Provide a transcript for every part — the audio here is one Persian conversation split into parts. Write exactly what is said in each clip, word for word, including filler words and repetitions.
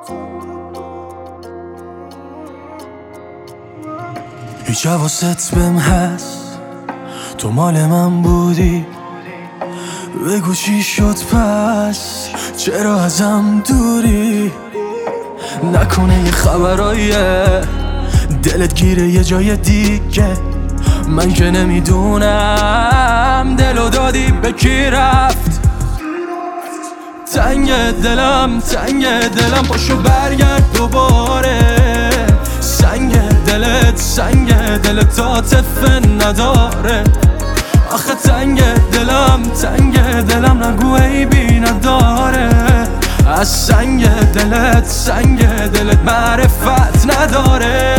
هیچ حواست بهم هست تو مال من بودی، بگو چی شد پس چرا ازم دوری؟ نکنه یه خبراییه دلت گیره یه جای دیگه، من که نمیدونم دلو دادی به کی رفت. تنگ دلم تنگ دلم پاشو برگرد دوباره، سنگ دلت سنگ دلت عاطفه نداره. آخه تنگ دلم تنگ دلم نگو عیبی نداره، از سنگ دلت سنگ دلت معرفت نداره.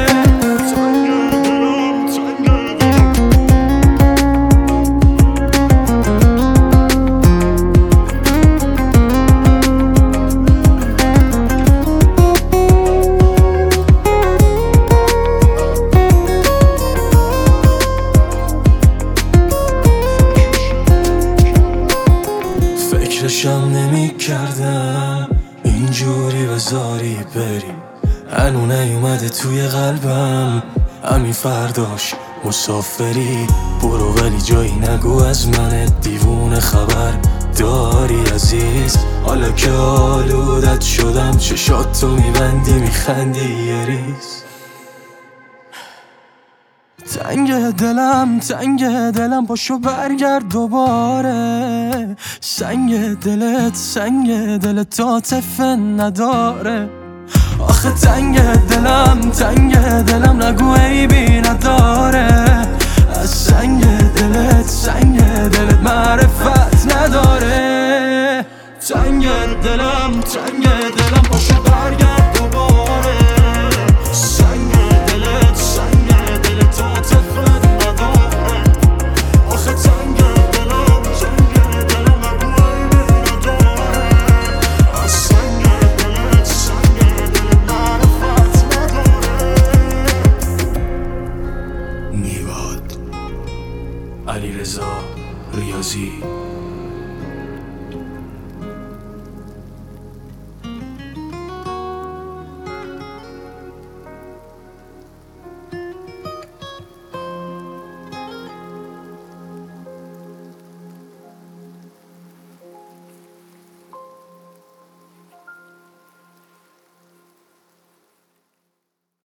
فکرشم نمی کردم اینجوری بذاری بری، هنو نیومده توی قلبم همین فرداش مسافری. برو ولی جایی نگو از من دیوونه خبر داری عزیز، حالا که آلودت شدم چشات تو میبندی میخندی یه ریز. تنگ دلم تنگ دلم پاشو برگرد دوباره، سنگ دلت سنگ دلت عاطفه نداره. آخه تنگ دلم تنگ دلم نگو عیبی نداره، از سنگ دلت سنگ دلت معرفت نداره. تنگ دلم تنگ دلم پاشو برگرد دوباره، سنگ دلت سنگ دلت عاطفه نداره. آخه تنگ دلم تنگ دلم نگو عیبی نداره، از سنگ دلت سنگ دلت معرفت نداره. میواد علیرضا ریاضی